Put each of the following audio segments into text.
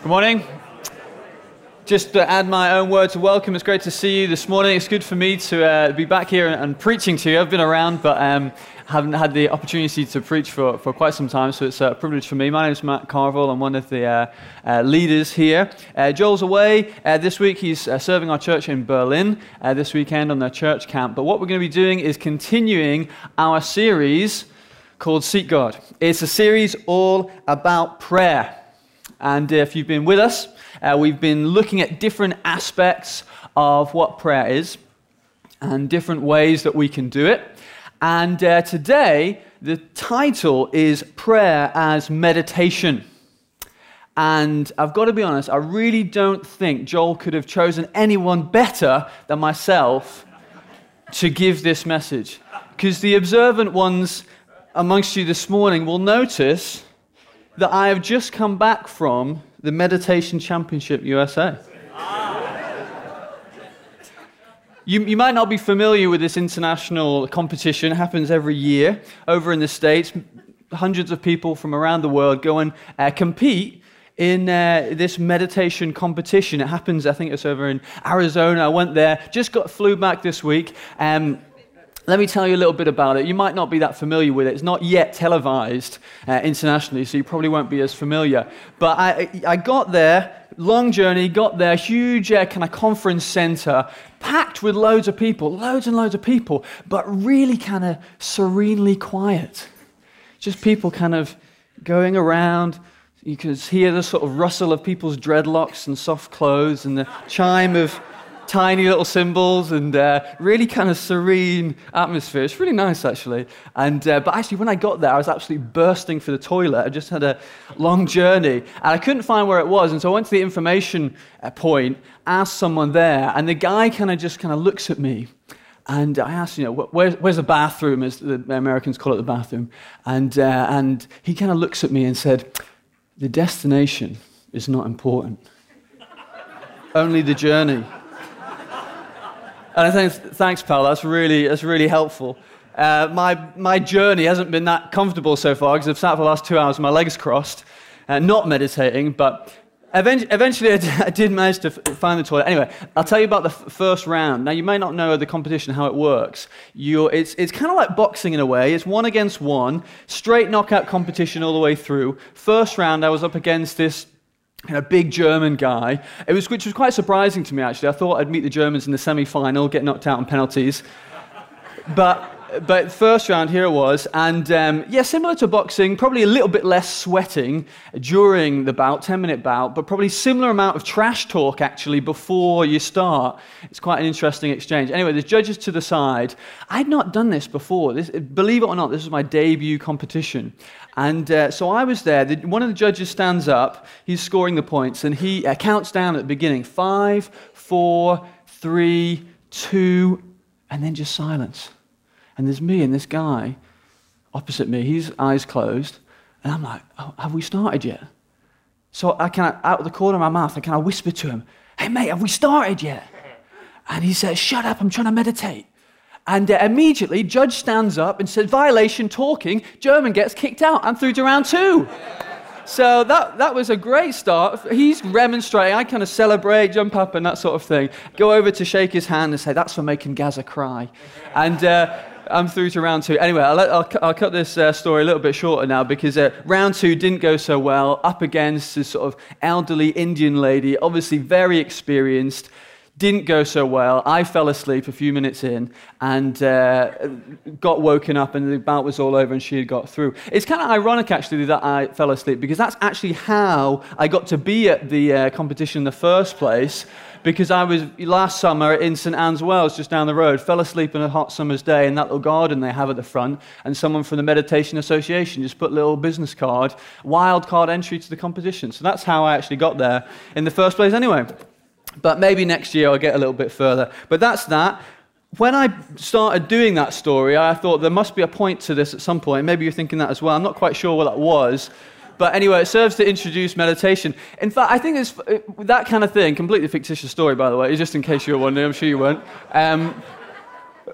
Good morning. Just to add my own words of welcome, it's great to see you this morning. It's good for me to be back here and preaching to you. I've been around, but haven't had the opportunity to preach for quite some time, so it's a privilege for me. My name is Matt Carville. I'm one of the leaders here. Joel's away this week. He's serving our church in Berlin this weekend on their church camp. But what we're going to be doing is continuing our series called Seek God. It's a series all about prayer. And if you've been with us, we've been looking at different aspects of what prayer is and different ways that we can do it. And today, the title is Prayer as Meditation. And I've got to be honest, I really don't think Joel could have chosen anyone better than myself to give this message. Because the observant ones amongst you this morning will notice that I have just come back from the Meditation Championship USA. You might not be familiar with this international competition. It happens every year over in the States. Hundreds of people from around the world go and compete in this meditation competition. It happens, I think it's over in Arizona. I went there, flew back this week. Let me tell you a little bit about it. You might not be that familiar with it. It's not yet televised internationally, so you probably won't be as familiar. But I got there, long journey, got there, huge kind of conference center, packed with loads and loads of people, but really kind of serenely quiet. Just people kind of going around. You can hear the sort of rustle of people's dreadlocks and soft clothes and the chime of tiny little cymbals and really kind of serene atmosphere. It's really nice, actually. And but actually, when I got there, I was absolutely bursting for the toilet. I just had a long journey, and I couldn't find where it was. And so I went to the information point, asked someone there, and the guy kind of looks at me. And I asked, where's the bathroom, as the Americans call it, the bathroom. And he kind of looks at me and said, "The destination is not important. Only the journey." And I think, thanks, pal. That's really helpful. My journey hasn't been that comfortable so far because I've sat for the last 2 hours with my legs crossed, not meditating. But eventually, I did manage to find the toilet. Anyway, I'll tell you about the first round. Now, you may not know the competition, how it works. It's kind of like boxing in a way. It's 1 against 1, straight knockout competition all the way through. First round, I was up against this big German guy, which was quite surprising to me, actually. I thought I'd meet the Germans in the semi-final, get knocked out on penalties. But first round, here it was, and similar to boxing, probably a little bit less sweating during the bout, 10-minute bout, but probably similar amount of trash talk, actually, before you start. It's quite an interesting exchange. Anyway, the judges to the side. I'd not done this before. Believe it or not, this was my debut competition. And so I was there. One of the judges stands up. He's scoring the points, and he counts down at the beginning. 5, 4, 3, 2, and then just silence. And there's me and this guy opposite me. His eyes closed, and I'm like, "Oh, have we started yet?" So I kind of, out of the corner of my mouth, I kind of whisper to him, "Hey, mate, have we started yet?" And he says, "Shut up, I'm trying to meditate." And immediately, judge stands up and says, "Violation, talking." German gets kicked out. I'm through to round 2. So that was a great start. He's remonstrating. I kind of celebrate, jump up, and that sort of thing. Go over to shake his hand and say, "That's for making Gaza cry." And I'm through to round 2. Anyway, I'll cut this story a little bit shorter now because round 2 didn't go so well. Up against this sort of elderly Indian lady, obviously very experienced. Didn't go so well. I fell asleep a few minutes in and got woken up, and the bout was all over and she had got through. It's kind of ironic, actually, that I fell asleep because that's actually how I got to be at the competition in the first place, because I was last summer in St. Anne's Wells, just down the road, fell asleep on a hot summer's day in that little garden they have at the front, and someone from the Meditation Association just put a little business card, wild card entry to the competition. So that's how I actually got there in the first place anyway. But maybe next year I'll get a little bit further. But that's that. When I started doing that story, I thought there must be a point to this at some point. Maybe you're thinking that as well. I'm not quite sure what that was. But anyway, it serves to introduce meditation. In fact, I think it's that kind of thing, completely fictitious story, by the way, just in case you were wondering. I'm sure you weren't.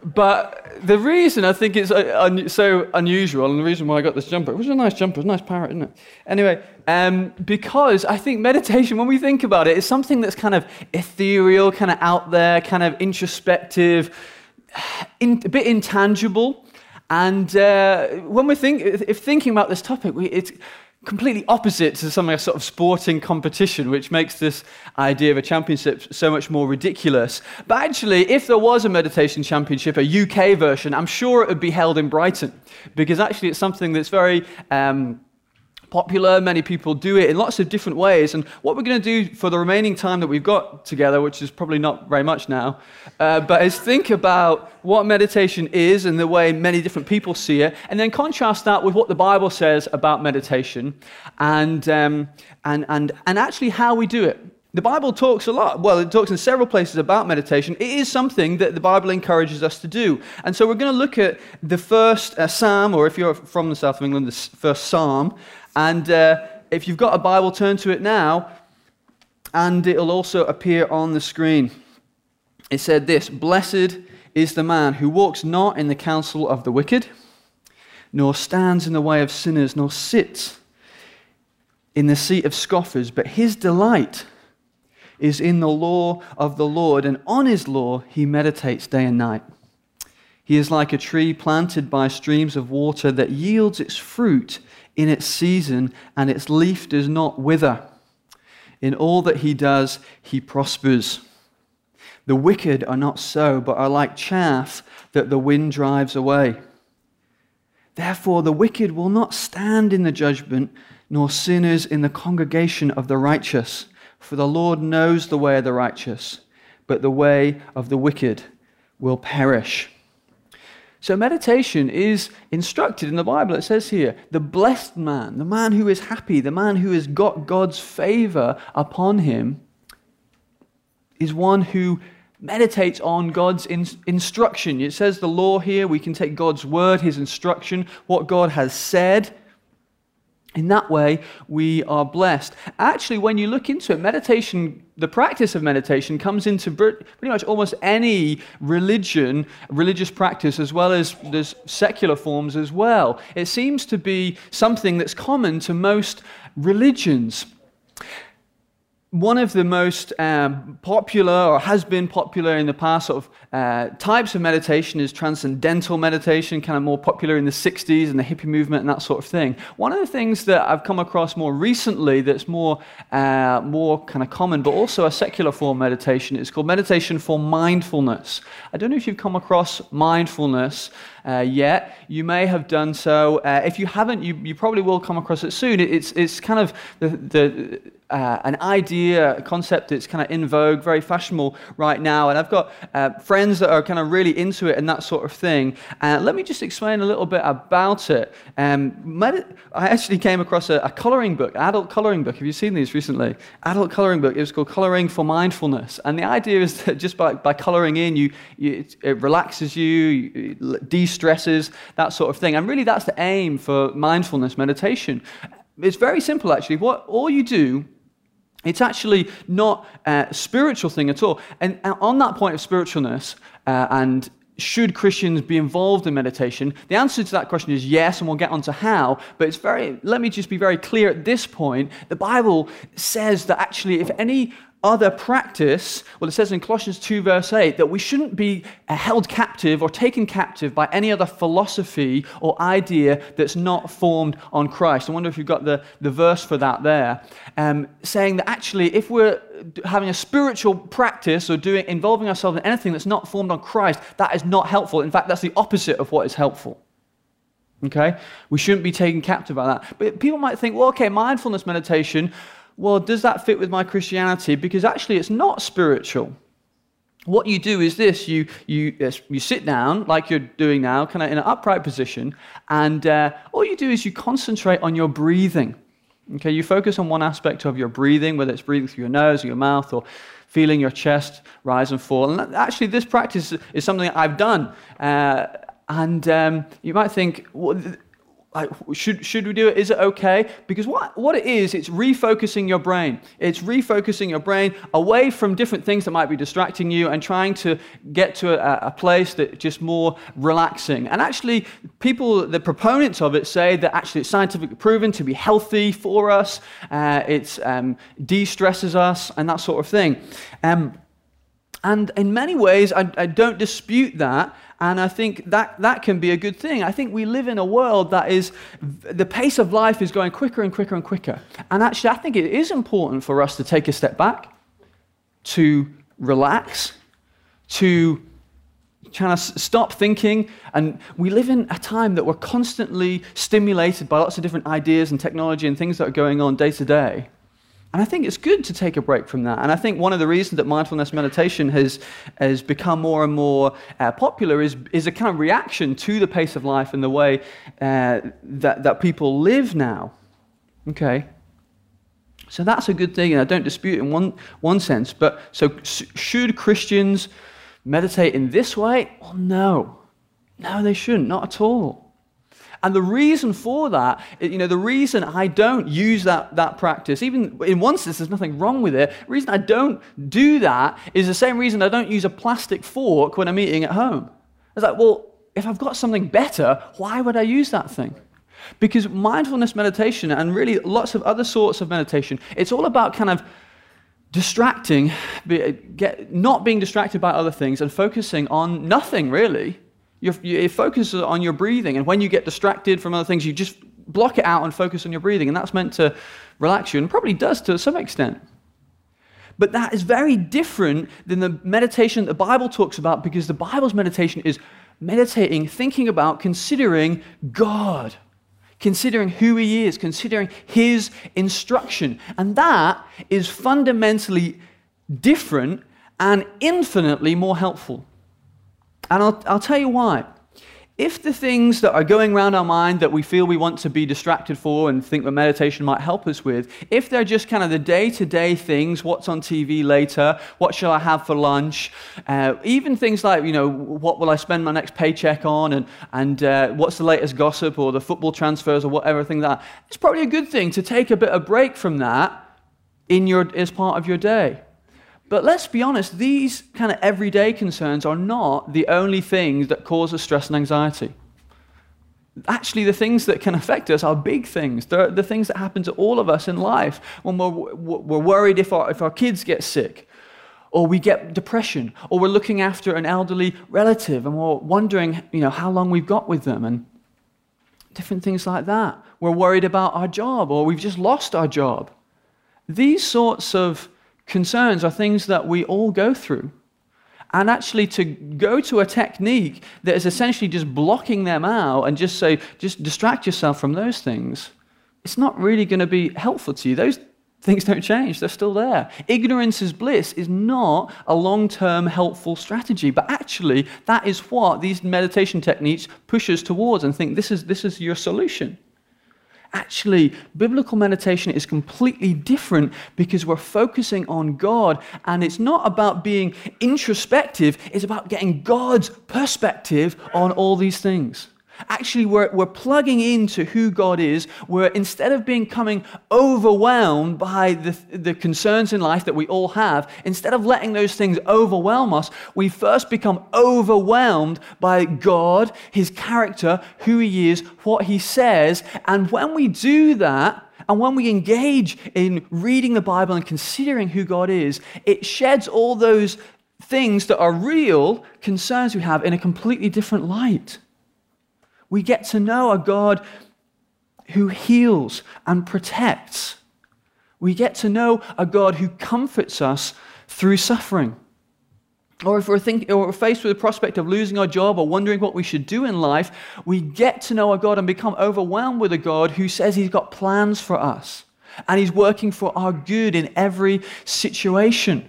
But the reason I think it's so unusual, and the reason why I got this jumper, which is a nice jumper, it's a nice parrot, isn't it? Anyway, because I think meditation, when we think about it, is something that's kind of ethereal, kind of out there, kind of introspective, a bit intangible. And when we thinking about this topic, it's completely opposite to some sort of sporting competition, which makes this idea of a championship so much more ridiculous. But actually, if there was a meditation championship, a UK version, I'm sure it would be held in Brighton, because actually it's something that's very popular. Many people do it in lots of different ways. And what we're going to do for the remaining time that we've got together, which is probably not very much now, but is think about what meditation is and the way many different people see it, and then contrast that with what the Bible says about meditation and actually how we do it. The Bible talks a lot. Well, it talks in several places about meditation. It is something that the Bible encourages us to do. And so we're going to look at the first Psalm, or if you're from the south of England, the first Psalm. And if you've got a Bible, turn to it now, and it'll also appear on the screen. It said this: "Blessed is the man who walks not in the counsel of the wicked, nor stands in the way of sinners, nor sits in the seat of scoffers, but his delight is in the law of the Lord, and on his law he meditates day and night. He is like a tree planted by streams of water that yields its fruit in its season, and its leaf does not wither. In all that he does, he prospers. The wicked are not so, but are like chaff that the wind drives away. Therefore the wicked will not stand in the judgment, nor sinners in the congregation of the righteous. For the Lord knows the way of the righteous, but the way of the wicked will perish." So meditation is instructed in the Bible. It says here, the blessed man, the man who is happy, the man who has got God's favor upon him, is one who meditates on God's instruction. It says the law here. We can take God's word, his instruction, what God has said. In that way, we are blessed. Actually, when you look into it, meditation, the practice of meditation comes into pretty much almost any religious practice, as well as there's secular forms as well. It seems to be something that's common to most religions. One of the most popular, or has been popular in the past, sort of types of meditation is transcendental meditation, kind of more popular in the 60s and the hippie movement and that sort of thing. One of the things that I've come across more recently that's more kind of common, but also a secular form of meditation, is called meditation for mindfulness. I don't know if you've come across mindfulness yet. You may have done so. If you haven't, you probably will come across it soon. It's kind of an idea, a concept that's kind of in vogue, very fashionable right now. And I've got friends that are kind of really into it and that sort of thing. Let me just explain a little bit about it. I actually came across a coloring book, adult coloring book. Have you seen these recently? Adult coloring book. It was called Coloring for Mindfulness. And the idea is that just by coloring in, it relaxes you, de-stresses, that sort of thing. And really that's the aim for mindfulness meditation. It's very simple, actually. All you do, it's actually not a spiritual thing at all. And on that point of spiritualness, and should Christians be involved in meditation, the answer to that question is yes, and we'll get on to how. But let me just be very clear at this point. The Bible says that actually if any other practice, well, it says in Colossians 2 verse 8 that we shouldn't be held captive or taken captive by any other philosophy or idea that's not formed on Christ. I wonder if you've got the verse for that there, saying that actually if we're having a spiritual practice or involving ourselves in anything that's not formed on Christ, that is not helpful. In fact, that's the opposite of what is helpful. Okay? We shouldn't be taken captive by that. But people might think, well, okay, mindfulness meditation, well, does that fit with my Christianity? Because actually it's not spiritual. What you do is this: you sit down like you're doing now, kind of in an upright position, and all you do is you concentrate on your breathing. Okay, you focus on one aspect of your breathing, whether it's breathing through your nose or your mouth, or feeling your chest rise and fall. And actually, this practice is something that I've done. You might think, well, Like, should we do it? Is it okay? Because what it is, it's refocusing your brain. It's refocusing your brain away from different things that might be distracting you and trying to get to a place that's just more relaxing. And actually, the proponents of it say that actually it's scientifically proven to be healthy for us. It de-stresses us and that sort of thing. And in many ways, I don't dispute that. And I think that can be a good thing. I think we live in a world that is, the pace of life is going quicker and quicker and quicker. And actually, I think it is important for us to take a step back, to relax, to kind of stop thinking. And we live in a time that we're constantly stimulated by lots of different ideas and technology and things that are going on day to day. And I think it's good to take a break from that. And I think one of the reasons that mindfulness meditation has become more and more popular is a kind of reaction to the pace of life and the way that people live now. Okay? So that's a good thing, and I don't dispute it in one sense. But so should Christians meditate in this way? Well, no. No, they shouldn't. Not at all. And the reason for that, the reason I don't use that practice, even in one sense, there's nothing wrong with it. The reason I don't do that is the same reason I don't use a plastic fork when I'm eating at home. It's like, well, if I've got something better, why would I use that thing? Because mindfulness meditation, and really lots of other sorts of meditation, it's all about kind of distracting, not being distracted by other things and focusing on nothing, really. You focus on your breathing, and when you get distracted from other things, you just block it out and focus on your breathing, and that's meant to relax you, and probably does to some extent. But that is very different than the meditation the Bible talks about, because the Bible's meditation is meditating, thinking about, considering God, considering who He is, considering His instruction. And that is fundamentally different and infinitely more helpful. And I'll tell you why. If the things that are going around our mind that we feel we want to be distracted for and think that meditation might help us with, if they're just kind of the day-to-day things, what's on TV later, what shall I have for lunch, even things like, what will I spend my next paycheck on, and what's the latest gossip or the football transfers or whatever thing like that, it's probably a good thing to take a bit of break from that as part of your day. But let's be honest, these kind of everyday concerns are not the only things that cause us stress and anxiety. Actually, the things that can affect us are big things. They're the things that happen to all of us in life. When we're worried if our kids get sick, or we get depression, or we're looking after an elderly relative and we're wondering, how long we've got with them, and different things like that. We're worried about our job, or we've just lost our job. These sorts of concerns are things that we all go through. And actually to go to a technique that is essentially just blocking them out and just distract yourself from those things, it's not really going to be helpful to you. Those things don't change. They're still there. Ignorance is bliss is not a long-term helpful strategy, but actually that is what these meditation techniques push us towards and think this is your solution. Actually, biblical meditation is completely different because we're focusing on God, and it's not about being introspective, it's about getting God's perspective on all these things. Actually, we're plugging into who God is. We're, instead of becoming overwhelmed by the concerns in life that we all have, instead of letting those things overwhelm us, we first become overwhelmed by God, His character, who He is, what He says. And when we do that, and when we engage in reading the Bible and considering who God is, it sheds all those things that are real concerns we have in a completely different light. We get to know a God who heals and protects. We get to know a God who comforts us through suffering. Or if we're faced with the prospect of losing our job or wondering what we should do in life, we get to know a God and become overwhelmed with a God who says He's got plans for us. And He's working for our good in every situation.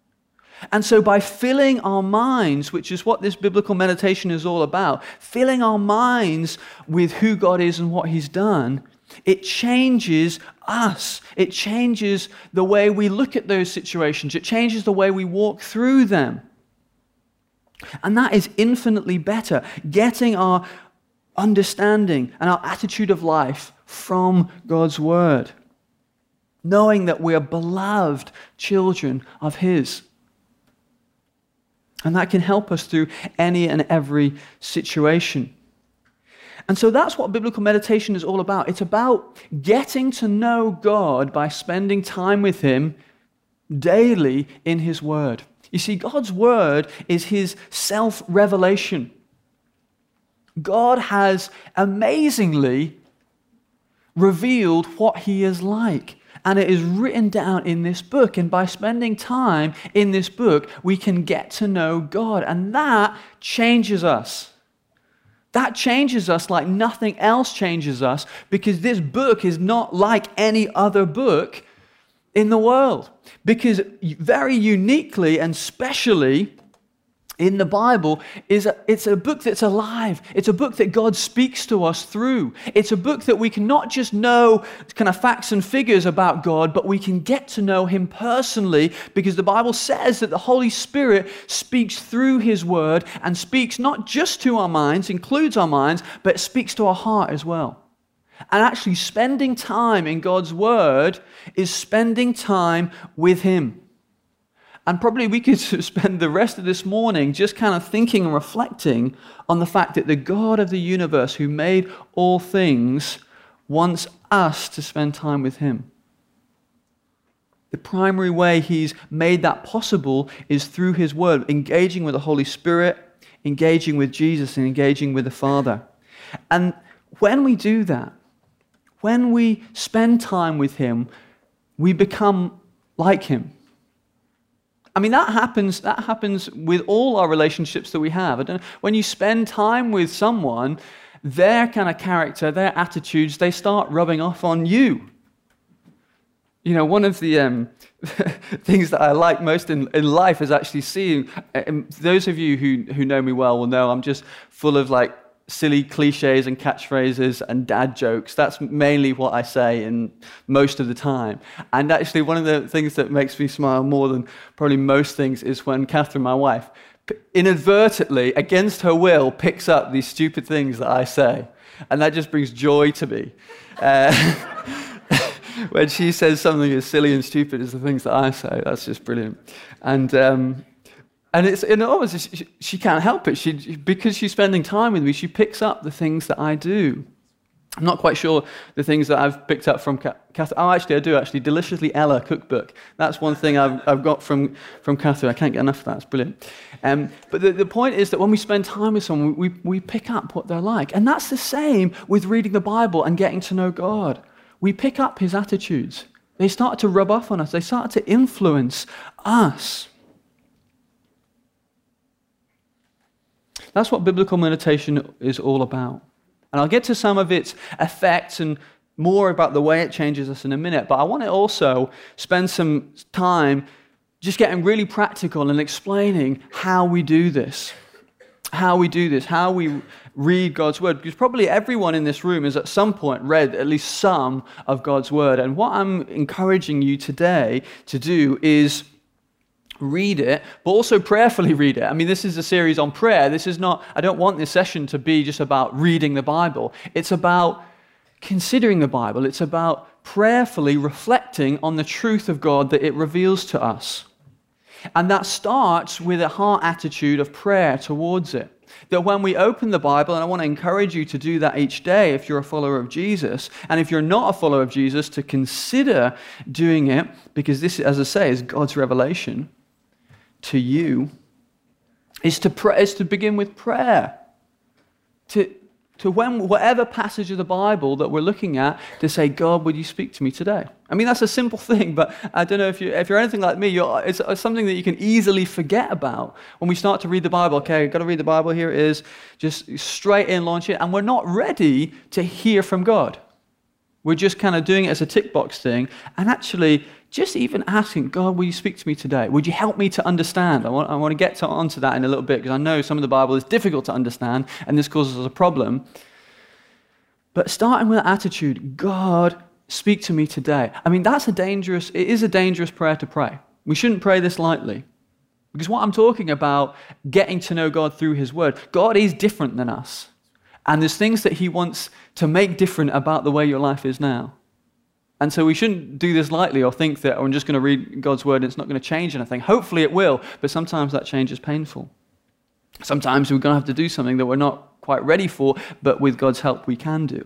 And so by filling our minds, which is what this biblical meditation is all about, filling our minds with who God is and what He's done, it changes us. It changes the way we look at those situations. It changes the way we walk through them. And that is infinitely better. Getting our understanding and our attitude of life from God's word, knowing that we are beloved children of His. And that can help us through any and every situation. And so that's what biblical meditation is all about. It's about getting to know God by spending time with Him daily in His word. You see, God's word is His self-revelation. God has amazingly revealed what He is like. And it is written down in this book. And by spending time in this book, we can get to know God. And that changes us. That changes us like nothing else changes us, because this book is not like any other book in the world. Because very uniquely and specially in the Bible, it's a book that's alive. It's a book that God speaks to us through. It's a book that we can not just know kind of facts and figures about God, but we can get to know Him personally, because the Bible says that the Holy Spirit speaks through His word and speaks not just to our minds, includes our minds, but speaks to our heart as well. And actually spending time in God's word is spending time with Him. And probably we could spend the rest of this morning just kind of thinking and reflecting on the fact that the God of the universe who made all things wants us to spend time with Him. The primary way He's made that possible is through His word, engaging with the Holy Spirit, engaging with Jesus, and engaging with the Father. And when we do that, when we spend time with Him, we become like Him. I mean, that happens with all our relationships that we have. I don't know, when you spend time with someone, their kind of character, their attitudes, they start rubbing off on you. You know, one of the things that I like most in life is actually seeing, those of you who know me well will know I'm just full of like silly cliches and catchphrases and dad jokes. That's mainly what I say in most of the time. And actually one of the things that makes me smile more than probably most things is when Catherine, my wife, inadvertently, against her will, picks up these stupid things that I say. And that just brings joy to me. When she says something as silly and stupid as the things that I say, that's just brilliant. And it's obviously she can't help it. Because she's spending time with me, she picks up the things that I do. I'm not quite sure the things that I've picked up from Catherine. Oh, actually, I do. Actually, Deliciously Ella cookbook. That's one thing I've got from Catherine. I can't get enough of that. It's brilliant. But the point is that when we spend time with someone, we pick up what they're like. And that's the same with reading the Bible and getting to know God. We pick up His attitudes. They start to rub off on us. They start to influence us. That's what biblical meditation is all about. And I'll get to some of its effects and more about the way it changes us in a minute. But I want to also spend some time just getting really practical and explaining how we do this. How we read God's word. Because probably everyone in this room has at some point read at least some of God's word. And what I'm encouraging you today to do is read it, but also prayerfully read it. I mean, this is a series on prayer. This is not, I don't want this session to be just about reading the Bible. It's about considering the Bible. It's about prayerfully reflecting on the truth of God that it reveals to us. And that starts with a heart attitude of prayer towards it. That when we open the Bible, and I want to encourage you to do that each day if you're a follower of Jesus, and if you're not a follower of Jesus, to consider doing it, because this, as I say, is God's revelation to you, is to begin with prayer. To when whatever passage of the Bible that we're looking at, to say, God, would you speak to me today? I mean, that's a simple thing, but I don't know if you're anything like me, it's something that you can easily forget about. When we start to read the Bible, okay, I've got to read the Bible, here it is, just straight in, launch it, and we're not ready to hear from God. We're just kind of doing it as a tick box thing, and actually just even asking, God, will you speak to me today? Would you help me to understand? I want to get onto that in a little bit, because I know some of the Bible is difficult to understand, and this causes us a problem. But starting with that attitude, God, speak to me today. I mean, it is a dangerous prayer to pray. We shouldn't pray this lightly. Because what I'm talking about, getting to know God through His Word, God is different than us. And there's things that he wants to make different about the way your life is now. And so we shouldn't do this lightly or think that, oh, I'm just going to read God's word and it's not going to change anything. Hopefully it will, but sometimes that change is painful. Sometimes we're going to have to do something that we're not quite ready for, but with God's help we can do.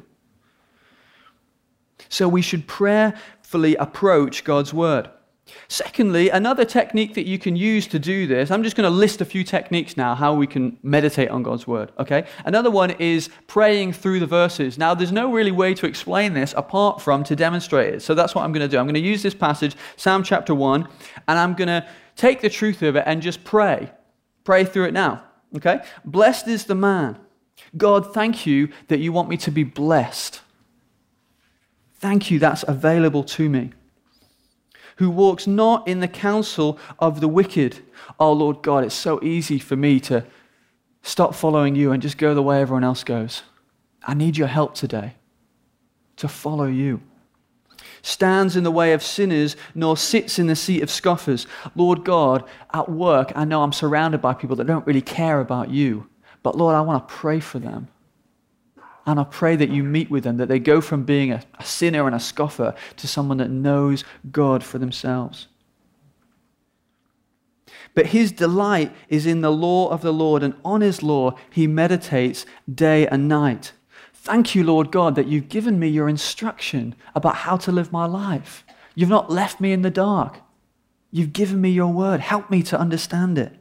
So we should prayerfully approach God's word. Secondly, another technique that you can use to do this, I'm just going to list a few techniques now, how we can meditate on God's word, okay? Another one is praying through the verses. Now, there's no really way to explain this apart from to demonstrate it. So that's what I'm going to do. I'm going to use this passage, Psalm chapter 1, and I'm going to take the truth of it and just pray. Pray through it now, okay? Blessed is the man. God, thank you that you want me to be blessed. Thank you, that's available to me. Who walks not in the counsel of the wicked. Oh, Lord God, it's so easy for me to stop following you and just go the way everyone else goes. I need your help today to follow you. Stands in the way of sinners, nor sits in the seat of scoffers. Lord God, at work, I know I'm surrounded by people that don't really care about you. But Lord, I want to pray for them. And I pray that you meet with them, that they go from being a sinner and a scoffer to someone that knows God for themselves. But his delight is in the law of the Lord, and on his law he meditates day and night. Thank you, Lord God, that you've given me your instruction about how to live my life. You've not left me in the dark. You've given me your word. Help me to understand it.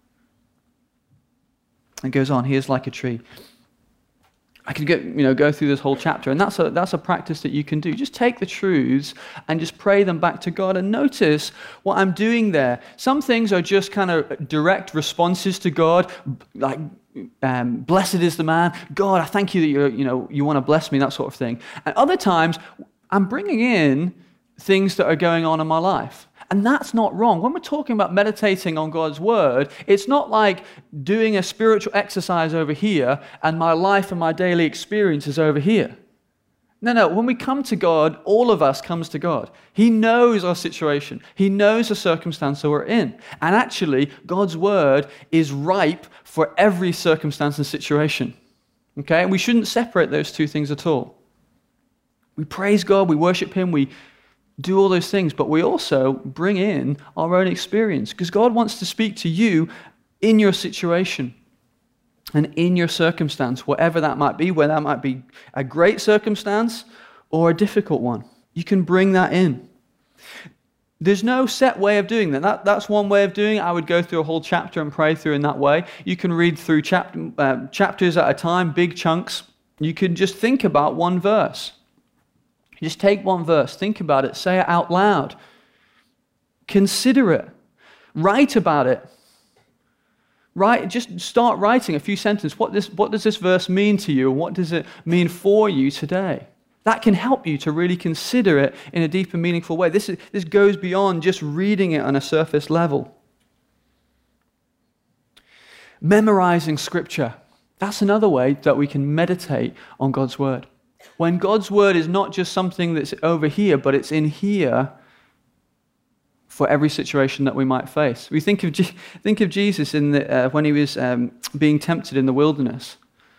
It goes on. He is like a tree. I could go through this whole chapter, and that's a practice that you can do. Just take the truths and just pray them back to God, and notice what I'm doing there. Some things are just kind of direct responses to God, like blessed is the man. God, I thank you that you want to bless me, that sort of thing. And other times, I'm bringing in things that are going on in my life. And that's not wrong. When we're talking about meditating on God's word, it's not like doing a spiritual exercise over here and my life and my daily experience is over here. No. When we come to God, all of us comes to God. He knows our situation. He knows the circumstance that we're in. And actually, God's word is ripe for every circumstance and situation. Okay? And we shouldn't separate those two things at all. We praise God, we worship him, we do all those things, but we also bring in our own experience because God wants to speak to you in your situation and in your circumstance, whatever that might be, whether that might be a great circumstance or a difficult one. You can bring that in. There's no set way of doing that. That's one way of doing it. I would go through a whole chapter and pray through in that way. You can read through chapters at a time, big chunks. You can just think about one verse. Just take one verse, think about it, say it out loud. Consider it. Write about it. Just start writing a few sentences. What does this verse mean to you? What does it mean for you today? That can help you to really consider it in a deep and meaningful way. This goes beyond just reading it on a surface level. Memorizing Scripture. That's another way that we can meditate on God's word. When God's word is not just something that's over here, but it's in here for every situation that we might face. We think of Jesus when he was being tempted in the wilderness.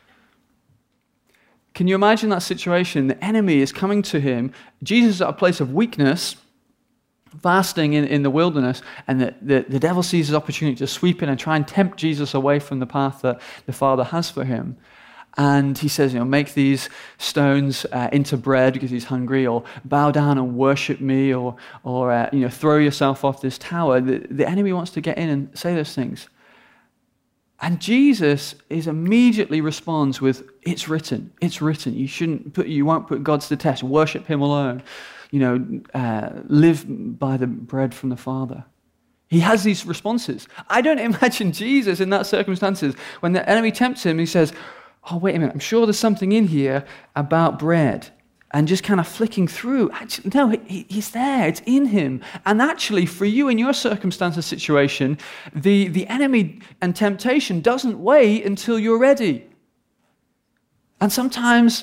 Can you imagine that situation? The enemy is coming to him. Jesus is at a place of weakness, fasting in the wilderness, and the devil sees his opportunity to sweep in and try and tempt Jesus away from the path that the Father has for him. And he says, make these stones into bread because he's hungry, or bow down and worship me, or throw yourself off this tower. The enemy wants to get in and say those things. And Jesus immediately responds with, it's written. You won't put God to the test. Worship him alone. Live by the bread from the Father. He has these responses. I don't imagine Jesus in that circumstances. When the enemy tempts him, he says, oh, wait a minute, I'm sure there's something in here about bread. And just kind of flicking through. Actually, no, he's there. It's in him. And actually, for you in your circumstance and situation, the enemy and temptation doesn't wait until you're ready. And sometimes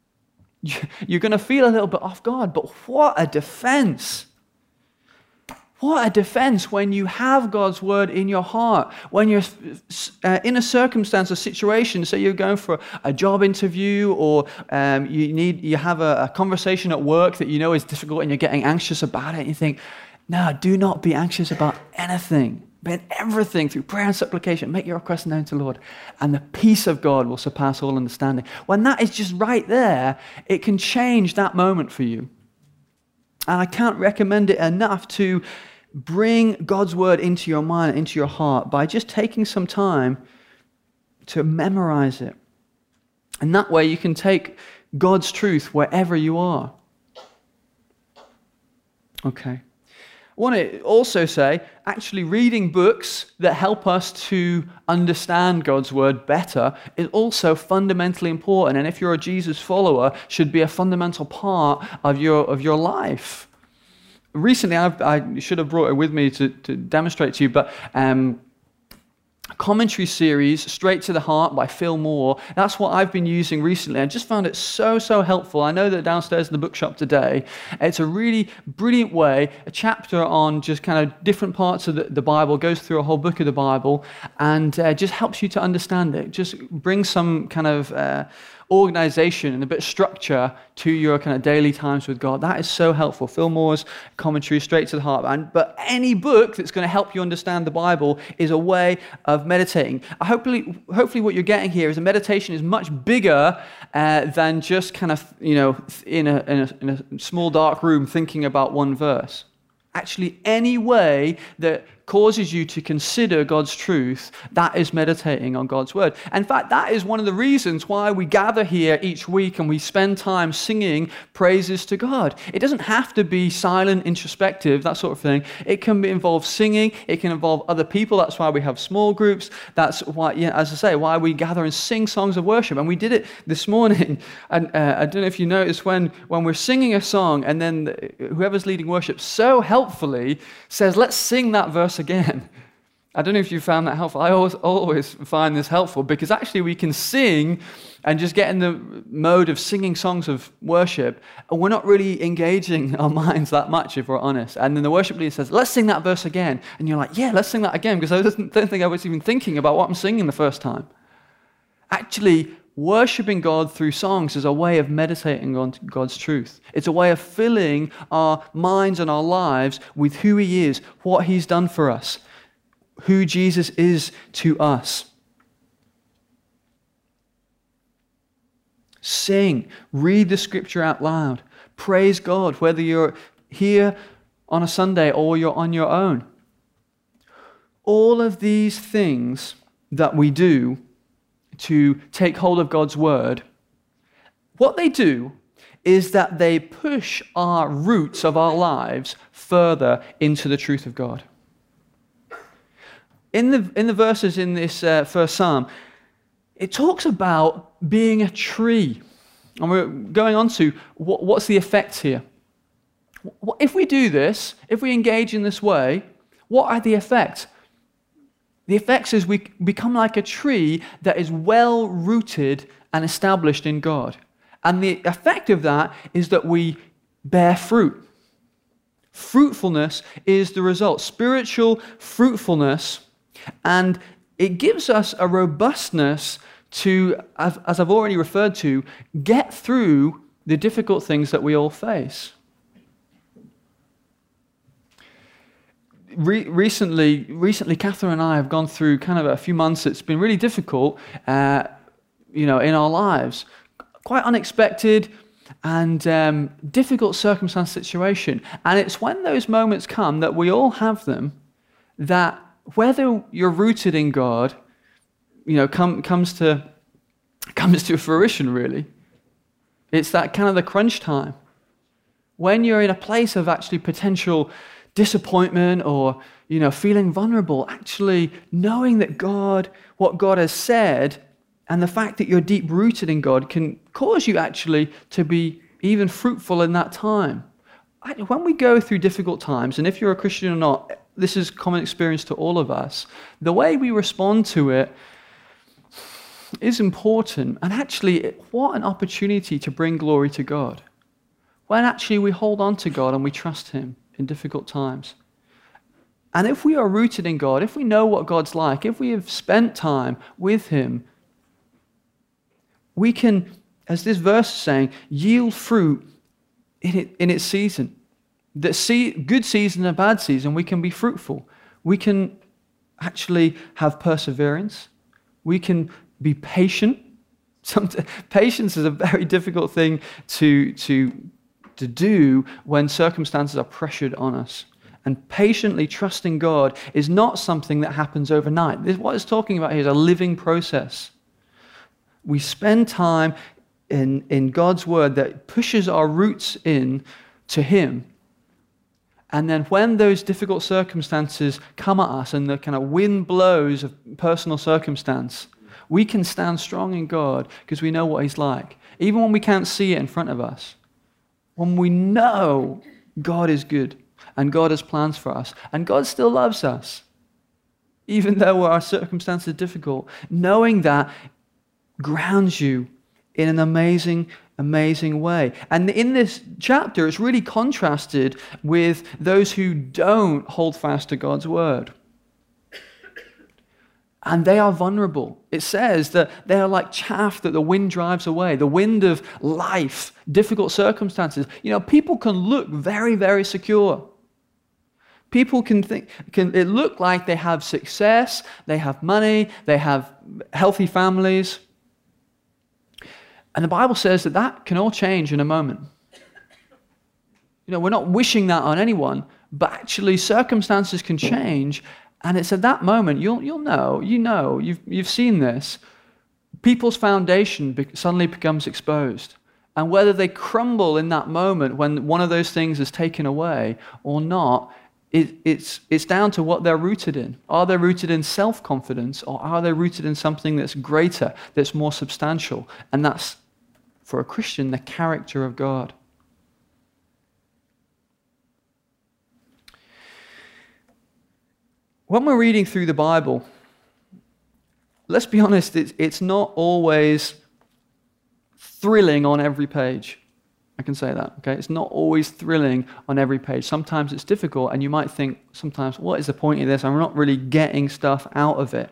you're going to feel a little bit off guard, but what a defense. What a defense when you have God's word in your heart, when you're in a circumstance or situation, so you're going for a job interview, or you have a conversation at work that you know is difficult and you're getting anxious about it, and you think, no, do not be anxious about anything, but everything through prayer and supplication, make your request known to the Lord, and the peace of God will surpass all understanding. When that is just right there, it can change that moment for you. And I can't recommend it enough to bring God's word into your mind, into your heart, by just taking some time to memorize it. And that way you can take God's truth wherever you are. Okay. I want to also say, actually reading books that help us to understand God's word better is also fundamentally important. And if you're a Jesus follower, should be a fundamental part of your life. Recently, I should have brought it with me to demonstrate to you, but a commentary series, Straight to the Heart by Phil Moore. That's what I've been using recently. I just found it so helpful. I know that downstairs in the bookshop today, it's a really brilliant way, a chapter on just kind of different parts of the Bible, goes through a whole book of the Bible, and just helps you to understand it. Just brings some kind of organization and a bit of structure to your kind of daily times with God. That is so helpful. Phil Moore's commentary, Straight to the Heart. But any book that's going to help you understand the Bible is a way of meditating. Hopefully what you're getting here is a meditation is much bigger than just kind of, in a small dark room thinking about one verse. Actually, any way that causes you to consider God's truth, that is meditating on God's word. In fact, that is one of the reasons why we gather here each week and we spend time singing praises to God. It doesn't have to be silent, introspective, that sort of thing. It can involve singing. It can involve other people. That's why we have small groups. That's why, as I say, why we gather and sing songs of worship. And we did it this morning. And I don't know if you noticed when we're singing a song and then whoever's leading worship so helpfully says, let's sing that verse again. I don't know if you found that helpful. I always find this helpful, because actually we can sing and just get in the mode of singing songs of worship, and we're not really engaging our minds that much, if we're honest. And then the worship leader says, let's sing that verse again. And you're like, yeah, let's sing that again, because I don't think I was even thinking about what I'm singing the first time. Actually, worshiping God through songs is a way of meditating on God's truth. It's a way of filling our minds and our lives with who He is, what He's done for us, who Jesus is to us. Sing, read the scripture out loud, praise God, whether you're here on a Sunday or you're on your own. All of these things that we do to take hold of God's word, what they do is that they push our roots of our lives further into the truth of God. In the verses in this first psalm, it talks about being a tree. And we're going on to what's the effect here. If we do this, if we engage in this way, what are the effects? The effects is we become like a tree that is well rooted and established in God. And the effect of that is that we bear fruit. Fruitfulness is the result. Spiritual fruitfulness. And it gives us a robustness to, as I've already referred to, get through the difficult things that we all face. Recently, Catherine and I have gone through kind of a few months. It's been really difficult, in our lives. Quite unexpected and difficult circumstance situation. And it's when those moments come, that we all have them, that whether you're rooted in God, comes to fruition, really. It's that kind of the crunch time. When you're in a place of actually potential disappointment or, feeling vulnerable, actually knowing that what God has said, and the fact that you're deep rooted in God can cause you actually to be even fruitful in that time. When we go through difficult times, and if you're a Christian or not, this is common experience to all of us, the way we respond to it is important. And actually, what an opportunity to bring glory to God. When actually we hold on to God and we trust Him in difficult times. And if we are rooted in God, if we know what God's like, if we have spent time with Him, we can, as this verse is saying, yield fruit in its season. Good season and bad season, we can be fruitful. We can actually have perseverance. We can be patient. Patience is a very difficult thing to do when circumstances are pressured on us. And patiently trusting God is not something that happens overnight. What it's talking about here is a living process. We spend time in God's word that pushes our roots in to Him. And then when those difficult circumstances come at us and the kind of wind blows of personal circumstance, we can stand strong in God because we know what He's like. Even when we can't see it in front of us. When we know God is good and God has plans for us and God still loves us, even though our circumstances are difficult, knowing that grounds you in an amazing way. And in this chapter, it's really contrasted with those who don't hold fast to God's word. And they are vulnerable. It says that they are like chaff that the wind drives away, the wind of life, difficult circumstances. People can look very, very secure. People can it look like they have success, they have money, they have healthy families. And the Bible says that can all change in a moment. We're not wishing that on anyone, but actually circumstances can change. And it's at that moment, you've seen this. People's foundation suddenly becomes exposed. And whether they crumble in that moment when one of those things is taken away or not, it's down to what they're rooted in. Are they rooted in self-confidence, or are they rooted in something that's greater, that's more substantial? And that's, for a Christian, the character of God. When we're reading through the Bible, let's be honest, it's not always thrilling on every page. I can say that, okay? It's not always thrilling on every page. Sometimes it's difficult, and you might think sometimes, what is the point of this? I'm not really getting stuff out of it.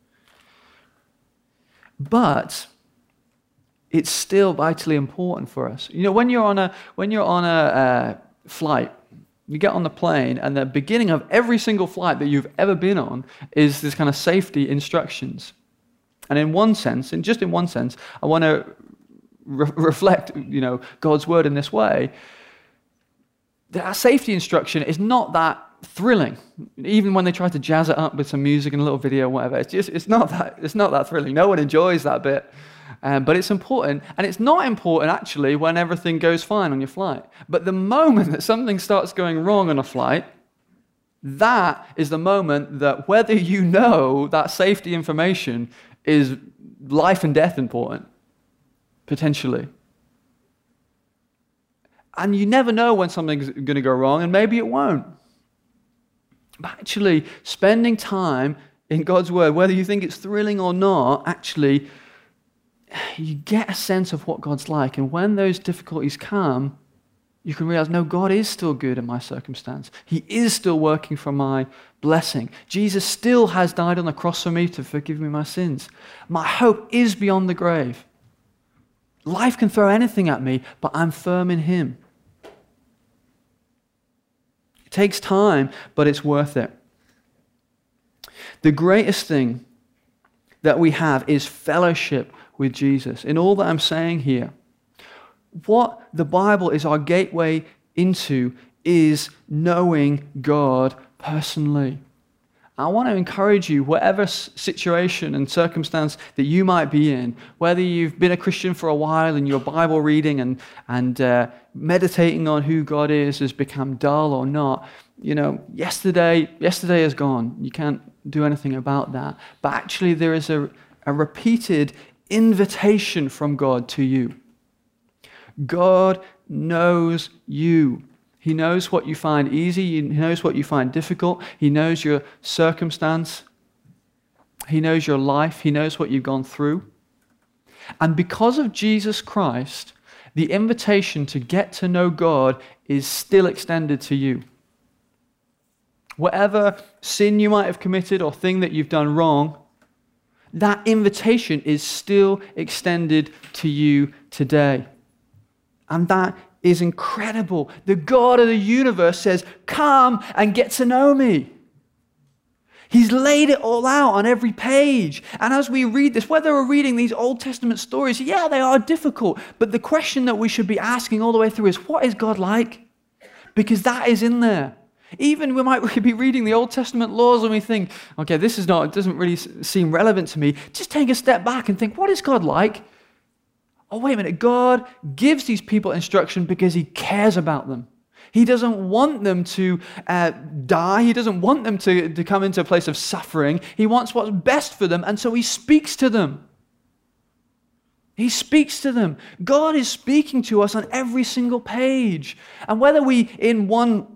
But it's still vitally important for us. When you're on a flight, you get on the plane, and the beginning of every single flight that you've ever been on is this kind of safety instructions. And in one sense, I want to reflect, God's word in this way. That safety instruction is not that thrilling. Even when they try to jazz it up with some music and a little video or whatever, it's not that thrilling. No one enjoys that bit. But it's important, and it's not important actually when everything goes fine on your flight. But the moment that something starts going wrong on a flight, that is the moment that whether you know that safety information is life and death important, potentially. And you never know when something's going to go wrong, and maybe it won't. But actually, spending time in God's word, whether you think it's thrilling or not, actually, you get a sense of what God's like. And when those difficulties come, you can realize, no, God is still good in my circumstance. He is still working for my blessing. Jesus still has died on the cross for me to forgive me my sins. My hope is beyond the grave. Life can throw anything at me, but I'm firm in Him. It takes time, but it's worth it. The greatest thing that we have is fellowship with Jesus. In all that I'm saying here, what the Bible is our gateway into is knowing God personally. I want to encourage you, whatever situation and circumstance that you might be in, whether you've been a Christian for a while and your Bible reading and meditating on who God is has become dull or not, yesterday is gone. You can't do anything about that. But actually there is a repeated invitation from God to you. God knows you. He knows what you find easy. He knows what you find difficult. He knows your circumstance. He knows your life. He knows what you've gone through. And because of Jesus Christ, the invitation to get to know God is still extended to you. Whatever sin you might have committed or thing that you've done wrong, that invitation is still extended to you today. And that is incredible. The God of the universe says, come and get to know me. He's laid it all out on every page. And as we read this, whether we're reading these Old Testament stories, yeah, they are difficult. But the question that we should be asking all the way through is, what is God like? Because that is in there. Even we might be reading the Old Testament laws and we think, okay, it doesn't really seem relevant to me. Just take a step back and think, what is God like? Oh, wait a minute. God gives these people instruction because he cares about them. He doesn't want them to die. He doesn't want them to come into a place of suffering. He wants what's best for them, and so he speaks to them. He speaks to them. God is speaking to us on every single page. And whether we, in one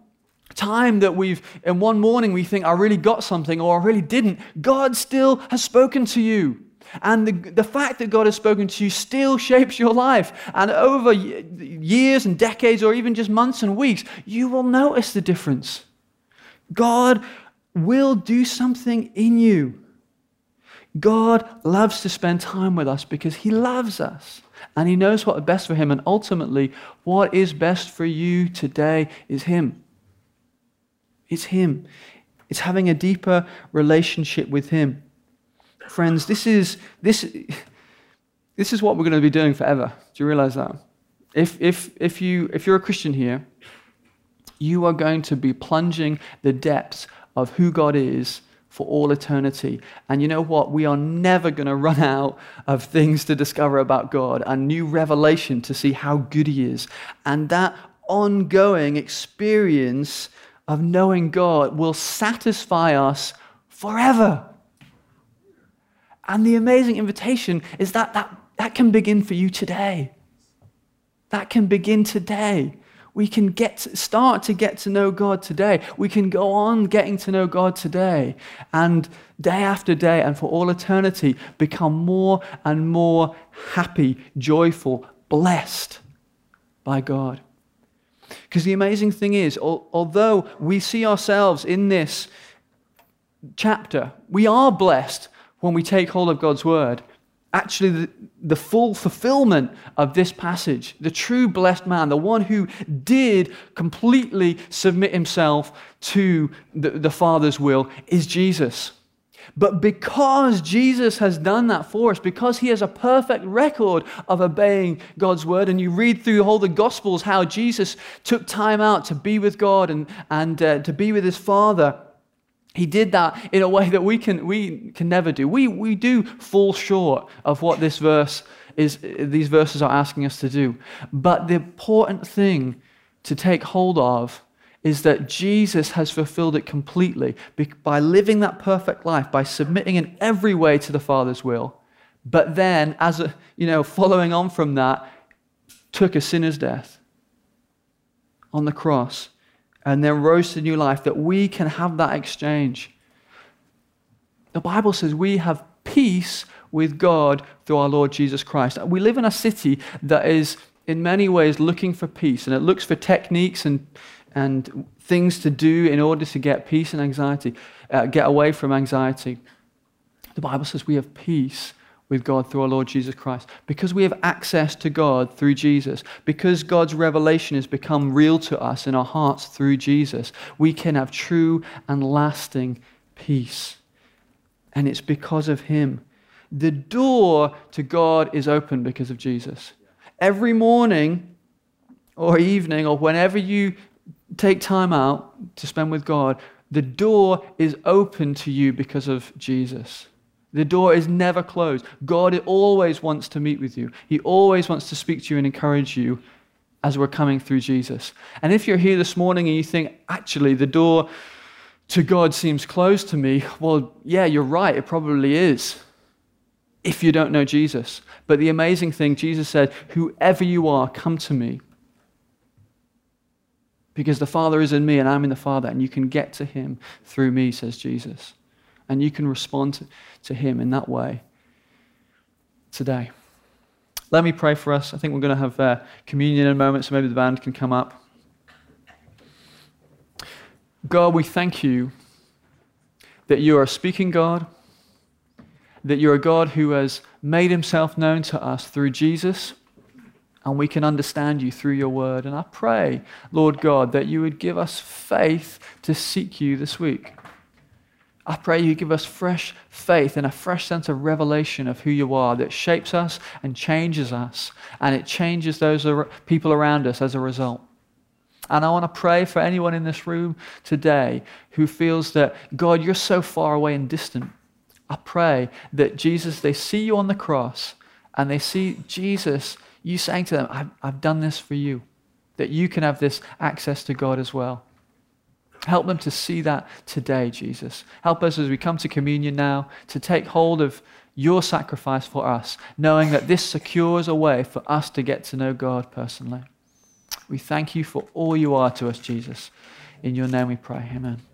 morning we think, I really got something, or I really didn't, God still has spoken to you. And the fact that God has spoken to you still shapes your life. And over years and decades, or even just months and weeks, you will notice the difference. God will do something in you. God loves to spend time with us because he loves us. And he knows what's best for him. And ultimately, what is best for you today is him. It's him. It's having a deeper relationship with him. Friends, this is what we're going to be doing forever. Do you realize that? If you're a Christian here, you are going to be plunging the depths of who God is for all eternity. And you know what? We are never going to run out of things to discover about God, a new revelation to see how good he is. And that ongoing experience of knowing God will satisfy us forever. And the amazing invitation is that can begin for you today. That can begin today. We can start to get to know God today. We can go on getting to know God today. And day after day and for all eternity, become more and more happy, joyful, blessed by God. Because the amazing thing is, although we see ourselves in this chapter, we are blessed when we take hold of God's word. Actually, the full fulfillment of this passage, the true blessed man, the one who did completely submit himself to the Father's will, is Jesus. But because Jesus has done that for us, because he has a perfect record of obeying God's word, and you read through all the Gospels how Jesus took time out to be with God and to be with his Father, he did that in a way that we can never do. We do fall short of what these verses are asking us to do. But the important thing to take hold of is that Jesus has fulfilled it completely by living that perfect life, by submitting in every way to the Father's will. But then, following on from that, took a sinner's death on the cross, and then rose to new life, that we can have that exchange. The Bible says we have peace with God through our Lord Jesus Christ. We live in a city that is in many ways looking for peace, and it looks for techniques and things to do in order to get peace and anxiety, get away from anxiety. The Bible says we have peace with God through our Lord Jesus Christ, because we have access to God through Jesus, because God's revelation has become real to us in our hearts through Jesus. We can have true and lasting peace, and it's because of him. The door to God is open because of Jesus. Every morning or evening or whenever you take time out to spend with God, the door is open to you because of Jesus. The door is never closed. God always wants to meet with you. He always wants to speak to you and encourage you as we're coming through Jesus. And if you're here this morning and you think, actually, the door to God seems closed to me, well, yeah, you're right. It probably is, if you don't know Jesus. But the amazing thing, Jesus said, whoever you are, come to me. Because the Father is in me and I'm in the Father, and you can get to him through me, says Jesus. And you can respond to him in that way today. Let me pray for us. I think we're going to have communion in a moment, so maybe the band can come up. God, we thank you that you are a speaking God, that you're a God who has made himself known to us through Jesus, and we can understand you through your word. And I pray, Lord God, that you would give us faith to seek you this week. I pray you give us fresh faith and a fresh sense of revelation of who you are that shapes us and changes us, and it changes those people around us as a result. And I want to pray for anyone in this room today who feels that, God, you're so far away and distant. I pray that Jesus, they see you on the cross and they see Jesus, you saying to them, I've done this for you, that you can have this access to God as well. Help them to see that today, Jesus. Help us as we come to communion now to take hold of your sacrifice for us, knowing that this secures a way for us to get to know God personally. We thank you for all you are to us, Jesus. In your name we pray. Amen.